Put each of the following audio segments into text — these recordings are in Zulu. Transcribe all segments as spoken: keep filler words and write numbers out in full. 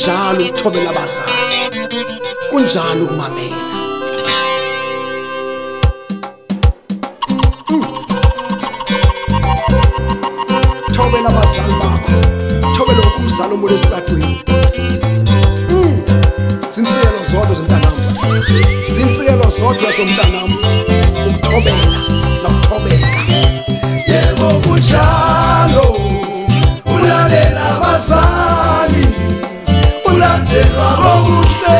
kunjalo ukuthobela abazali, kunjalo ukumamela. Thobela abazali bakho, thobela umzali omuhle esitratweni. Zintsiyelo zodwa zomntanami, zintsiyelo zodwa zomntanami, ukuthobela nokuthobeka. Yebo kunjalo, ulalela abazali, ulandelwa okuhle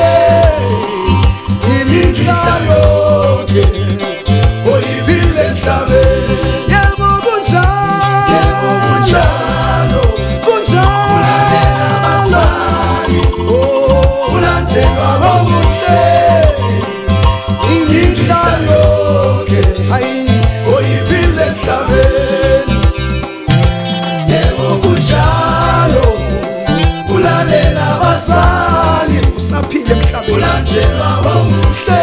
imihla yonke oyiphile emhlabeni. Yebo kunjalo, Yebo kunjalo, kunjalo, ulalela abazali, ulandelwa okuhle imihla yonke hayi oyiphile emhlabeni. Yebo kunjalo, ulalela abazali, usaphila emhlabeni. ulandelwa okuhle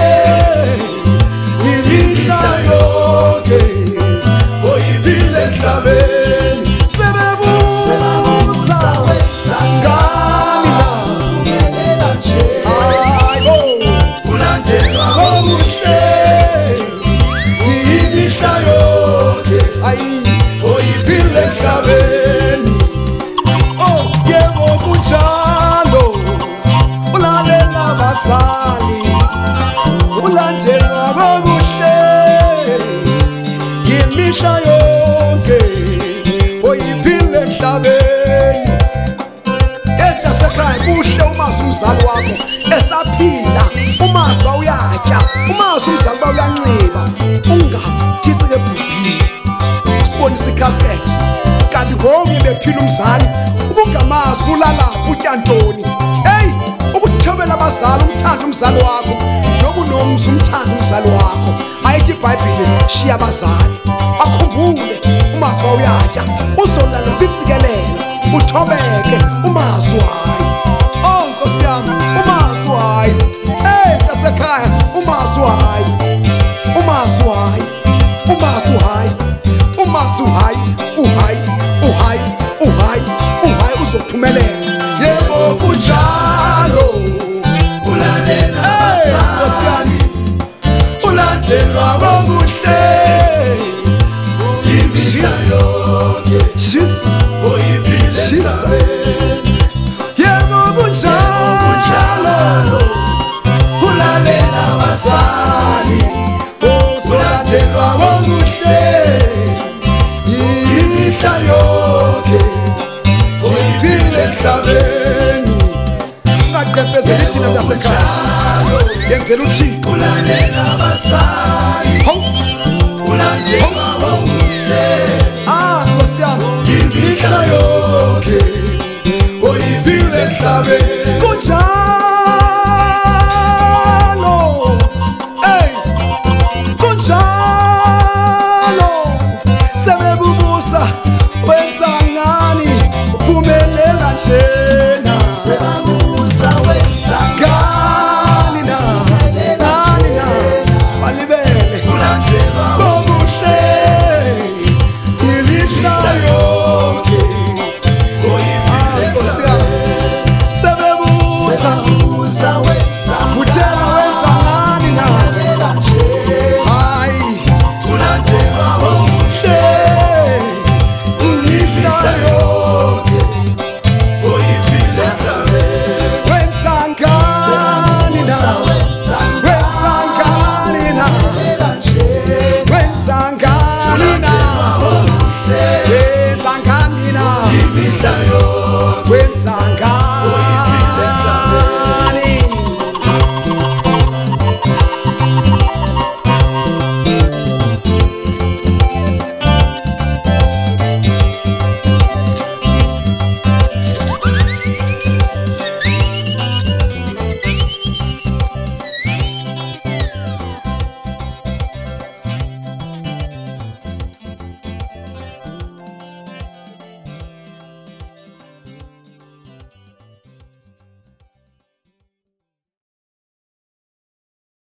imihla yonke oyiphile emhlabeni. Sebebusa Ngani na ungelela nje, hayi ulandelwa okuhle imihla yonke hayi oyiphile emhlabeni. oh yebo kunjalo, ulalela abazali, ulandelwa kokuhle imihla yonke oyiphile emhlabeni. Yedwa sekhaya kuhle umazi umzali wakho esaphila, umazi ba uyatya, umazi umzali ba uyanxiba, ungathisi ke bhubhile usibonisa ikaskethi kanti ngoku bephila umzali ubungamazi bulalapha utya ntoni. Hey, ukuthobela abazali, umthanda umzali wakho, nobunomzi umthanda umzali wakho. Ayithi iBhayibhile shiya abazali bakhumbule umazi ba uyatya, uzolala zintsikelelo, uthobeke umazi wayo. Oh Nkosi yami, umazi wayo. Hey mntasekhaya, umazi wayo, umazi wayo, umazi wayo, umazi wayo, uhayi uhayi uhayi uhayi uzophumelela. Yebo kunjalo, ulalela abazali, ulandelwa kokuhle